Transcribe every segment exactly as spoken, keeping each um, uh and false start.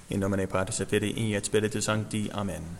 In nomine Patris et Filii et Spiritus Sancti. Amen.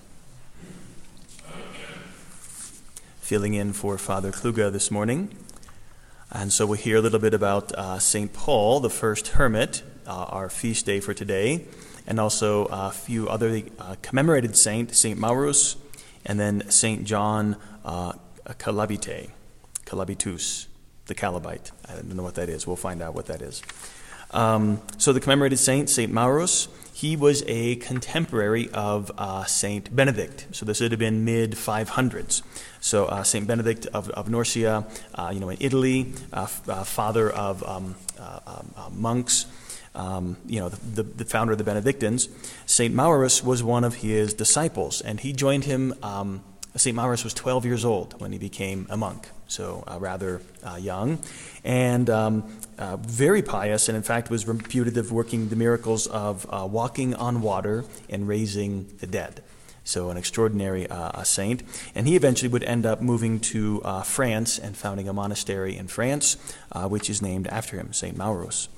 Filling in for Father Kluge this morning. And so we'll hear a little bit about uh, Saint Paul, the first hermit, uh, our feast day for today, and also a few other uh, commemorated saints, Saint Maurus, and then Saint John uh, Calabite, Calabitus, the Calabite. I don't know what that is. We'll find out what that is. Um, so the commemorated saint, Saint Maurus, he was a contemporary of uh, Saint Benedict. So this would have been mid five hundreds. So uh, Saint Benedict of, of Nursia, uh, you know, in Italy, uh, f- uh, father of um, uh, uh, monks, um, you know, the, the, the founder of the Benedictines. Saint Maurus was one of his disciples, and he joined him. Um, Saint Maurus was twelve years old when he became a monk, so uh, rather uh, young, and um, uh, very pious, and in fact was reputed of working the miracles of uh, walking on water and raising the dead. So an extraordinary uh, saint. And he eventually would end up moving to uh, France and founding a monastery in France, uh, which is named after him, Saint Maurus.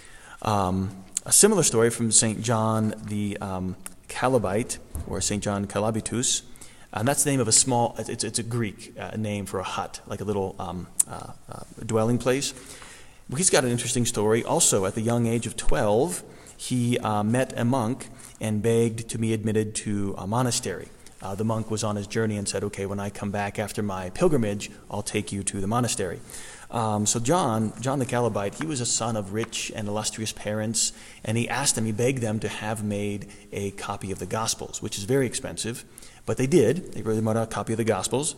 Um, a similar story from Saint John the um, Calabite, or Saint John Calabitus. And that's the name of a small, it's, it's a Greek uh, name for a hut, like a little um, uh, uh, dwelling place. He's got an interesting story. Also, at the young age of twelve, he uh, met a monk and begged to be admitted to a monastery. Uh, the monk was on his journey and said, okay, when I come back after my pilgrimage, I'll take you to the monastery. Um, so John, John the Calabite, he was a son of rich and illustrious parents, and he asked them, he begged them to have made a copy of the Gospels, which is very expensive. But they did. They really made a copy of the Gospels.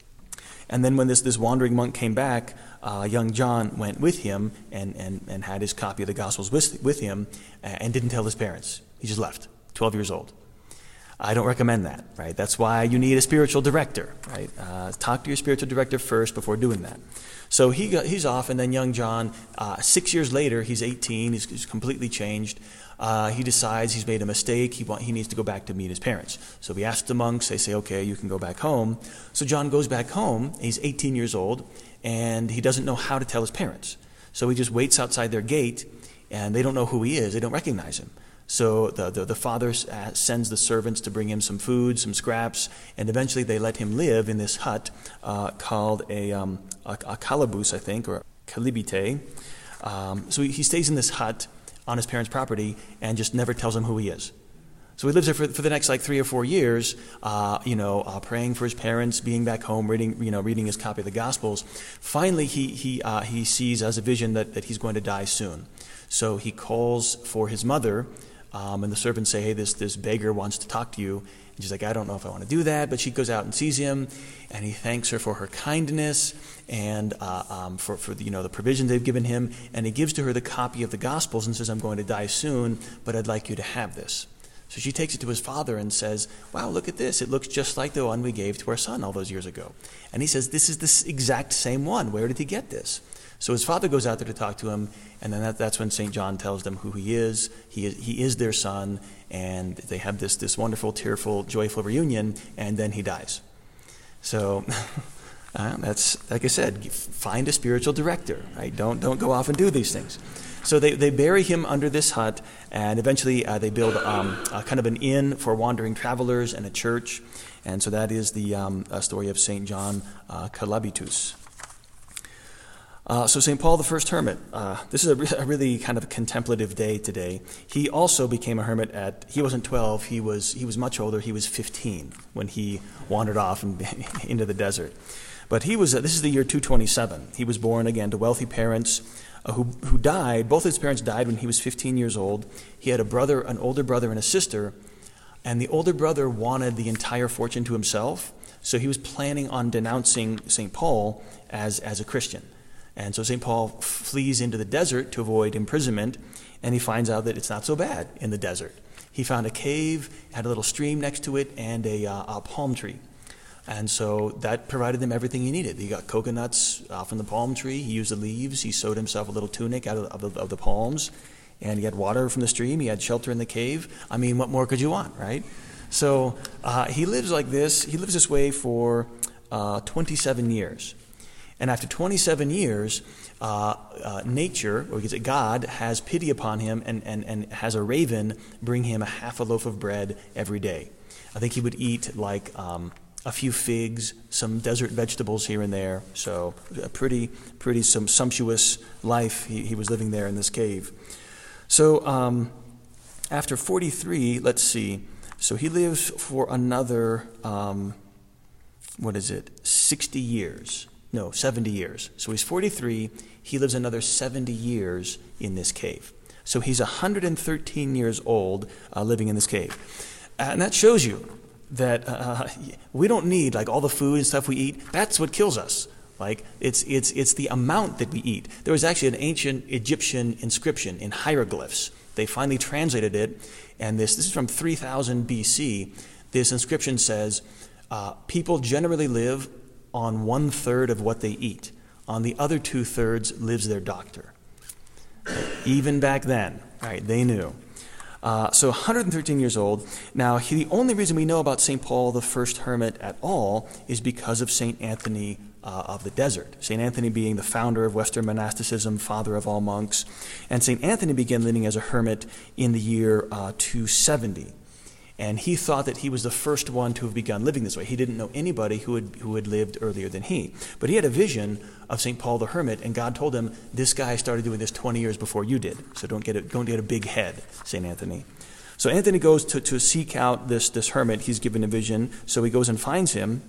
And then when this, this wandering monk came back, uh, young John went with him and, and, and had his copy of the Gospels with, with him and didn't tell his parents. He just left, twelve years old. I don't recommend that, right? That's why you need a spiritual director, right? Uh, talk to your spiritual director first before doing that. So he got, he's off, and then young John, uh, six years later, he's eighteen, he's, he's completely changed. Uh, he decides he's made a mistake. He want, he needs to go back to meet his parents. So he asks the monks. They say, okay, you can go back home. So John goes back home. He's eighteen years old, and he doesn't know how to tell his parents. So he just waits outside their gate, and they don't know who he is. They don't recognize him. So the, the, the father sends the servants to bring him some food, some scraps, and eventually they let him live in this hut uh, called a, um, a, a calabus, I think, or calibite. Um, so he, he stays in this hut on his parents' property and just never tells them who he is. So he lives there for, for the next like three or four years, uh, you know, uh, praying for his parents, being back home, reading, you know, reading his copy of the Gospels. Finally, he he uh, he sees as a vision that, that he's going to die soon. So he calls for his mother, um, and the servants say, hey, this this beggar wants to talk to you. And she's like, I don't know if I want to do that, but she goes out and sees him, and he thanks her for her kindness and uh, um, for, for the, you know, the provision they've given him, and he gives to her the copy of the Gospels and says, I'm going to die soon, but I'd like you to have this. So she takes it to his father and says, wow, look at this. It looks just like the one we gave to our son all those years ago. And he says, this is the exact same one. Where did he get this? So his father goes out there to talk to him, and then that, that's when Saint John tells them who he is. He is, he is their son, and they have this, this wonderful, tearful, joyful reunion, and then he dies. So uh, that's, like I said, find a spiritual director, right? Don't, don't go off and do these things. So they, they bury him under this hut, and eventually uh, they build um, a kind of an inn for wandering travelers and a church. And so that is the um, uh, story of Saint John uh, Calabitus. Uh, so Saint Paul, the first hermit, uh, this is a, re- a really kind of contemplative day today. He also became a hermit at, he wasn't twelve, he was he was much older, he was fifteen when he wandered off and into the desert. But he was, uh, this is the year two twenty-seven. He was born again to wealthy parents uh, who, who died. Both his parents died when he was fifteen years old. He had a brother, an older brother and a sister, and the older brother wanted the entire fortune to himself, so he was planning on denouncing Saint Paul as, as a Christian. And so Saint Paul flees into the desert to avoid imprisonment, and he finds out that it's not so bad in the desert. He found a cave, had a little stream next to it, and a, uh, a palm tree. And so that provided him everything he needed. He got coconuts uh, from the palm tree. He used the leaves. He sewed himself a little tunic out of, of, the, of the palms. And he had water from the stream. He had shelter in the cave. I mean, what more could you want, right? So uh, he lives like this. He lives this way for uh, twenty-seven years. And after twenty-seven years, uh, uh, nature, or is it God, has pity upon him and, and, and has a raven bring him a half a loaf of bread every day. I think he would eat like um, a few figs, some desert vegetables here and there. So a pretty, pretty some sumptuous life he, he was living there in this cave. So um, after forty-three, let's see. So he lives for another, um, what is it, sixty years. No, seventy years. So he's forty-three. He lives another seventy years in this cave. So he's one hundred thirteen years old uh, living in this cave. And that shows you that uh, we don't need like all the food and stuff we eat. That's what kills us. Like it's it's it's the amount that we eat. There was actually an ancient Egyptian inscription in hieroglyphs. They finally translated it, and this this is from three thousand B C. This inscription says, uh, people generally live on one third of what they eat. On the other two thirds lives their doctor. Even back then, right? They knew. Uh, so one hundred thirteen years old. Now, he, the only reason we know about Saint Paul, the first hermit, at all is because of Saint Anthony uh, of the Desert. Saint Anthony being the founder of Western monasticism, father of all monks. And Saint Anthony began living as a hermit in the year uh, two seventy. And he thought that he was the first one to have begun living this way. He didn't know anybody who had, who had lived earlier than he. But he had a vision of Saint Paul the Hermit, and God told him, this guy started doing this twenty years before you did. So don't get a, don't get a big head, Saint Anthony. So Anthony goes to, to seek out this, this hermit. He's given a vision. So he goes and finds him.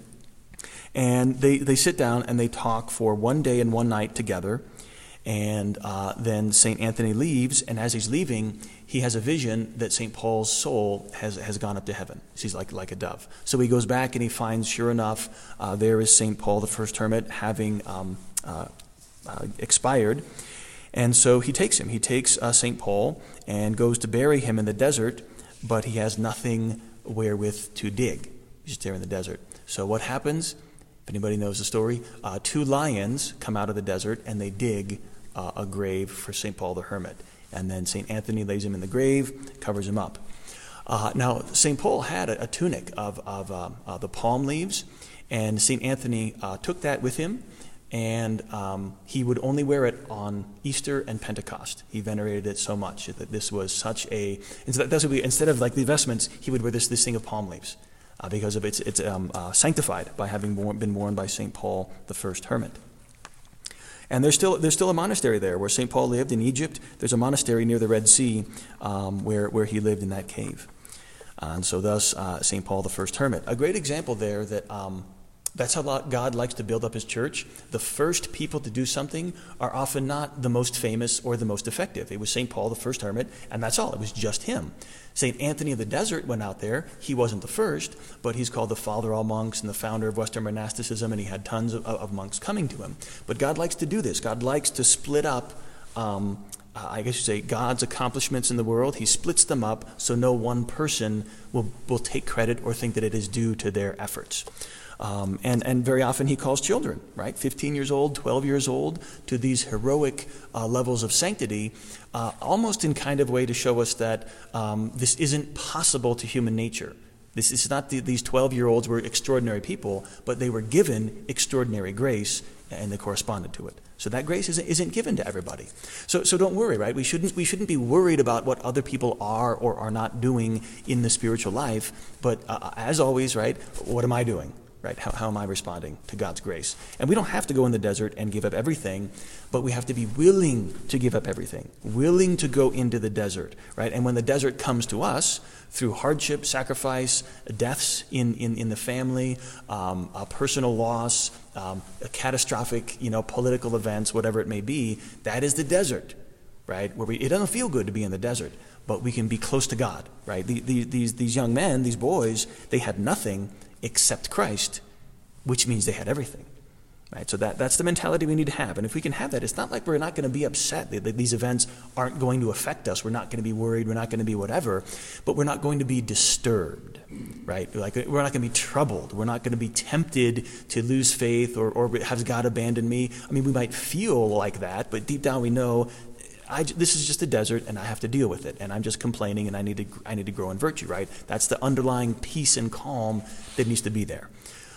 And they, they sit down and they talk for one day and one night together. And uh, then Saint Anthony leaves, and as he's leaving, he has a vision that Saint Paul's soul has, has gone up to heaven. He's like, like a dove. So he goes back and he finds, sure enough, uh, there is Saint Paul, the first hermit, having um, uh, uh, expired. And so he takes him. He takes uh, Saint Paul and goes to bury him in the desert, but he has nothing wherewith to dig. He's just there in the desert. So what happens? If anybody knows the story, uh, two lions come out of the desert and they dig uh, a grave for Saint Paul the Hermit. And then Saint Anthony lays him in the grave, covers him up. Uh, now, Saint Paul had a, a tunic of, of um, uh, the palm leaves, and Saint Anthony uh, took that with him, and um, he would only wear it on Easter and Pentecost. He venerated it so much that this was such a... Instead of like the vestments, he would wear this, this thing of palm leaves. Uh, because of its, it's um, uh, sanctified by having born, been worn by Saint Paul, the first hermit. And there's still there's still a monastery there where Saint Paul lived in Egypt. There's a monastery near the Red Sea um, where, where he lived in that cave. Uh, and so thus, uh, Saint Paul, the first hermit. A great example there that um, that's how God likes to build up his church. The first people to do something are often not the most famous or the most effective. It was Saint Paul, the first hermit, and that's all. It was just him. Saint Anthony of the Desert went out there. He wasn't the first, but he's called the father of all monks and the founder of Western monasticism, and he had tons of, of monks coming to him. But God likes to do this. God likes to split up, um, uh, I guess you say, God's accomplishments in the world. He splits them up so no one person will, will take credit or think that it is due to their efforts. Um, and, and very often he calls children, right, fifteen years old, twelve years old, to these heroic uh, levels of sanctity, uh, almost in kind of way to show us that um, this isn't possible to human nature. This is not the, these twelve-year-olds were extraordinary people, but they were given extraordinary grace, and they corresponded to it. So that grace isn't, isn't given to everybody. So so don't worry, right? We shouldn't we shouldn't be worried about what other people are or are not doing in the spiritual life. But uh, as always, right, what am I doing? Right? How, how am I responding to God's grace? And we don't have to go in the desert and give up everything, but we have to be willing to give up everything, willing to go into the desert, right? And when the desert comes to us through hardship, sacrifice, deaths in, in, in the family, um, a personal loss, um, a catastrophic, you know, political events, whatever it may be, that is the desert, right? Where we, it doesn't feel good to be in the desert, but we can be close to God, right? The, the, these, these young men, these boys, they had nothing except Christ, which means they had everything, right? So that, that's the mentality we need to have. And if we can have that, it's not like we're not going to be upset that these events aren't going to affect us. We're not going to be worried. We're not going to be whatever, but we're not going to be disturbed, right? Like we're not going to be troubled. We're not going to be tempted to lose faith or, or has God abandoned me? I mean, we might feel like that, but deep down we know I, this is just a desert, and I have to deal with it, and I'm just complaining, and I need to I need to grow in virtue, right? That's the underlying peace and calm that needs to be there.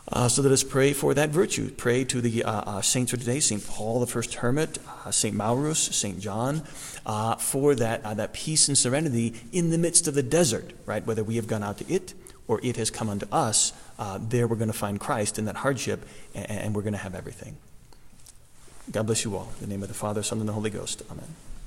Uh, so let us pray for that virtue. Pray to the uh, uh, saints of today, Saint Paul, the first hermit, uh, Saint Maurus, Saint John, uh, for that uh, that peace and serenity in the midst of the desert, right? Whether we have gone out to it or it has come unto us, uh, there we're going to find Christ in that hardship, and, and we're going to have everything. God bless you all. In the name of the Father, Son, and the Holy Ghost. Amen.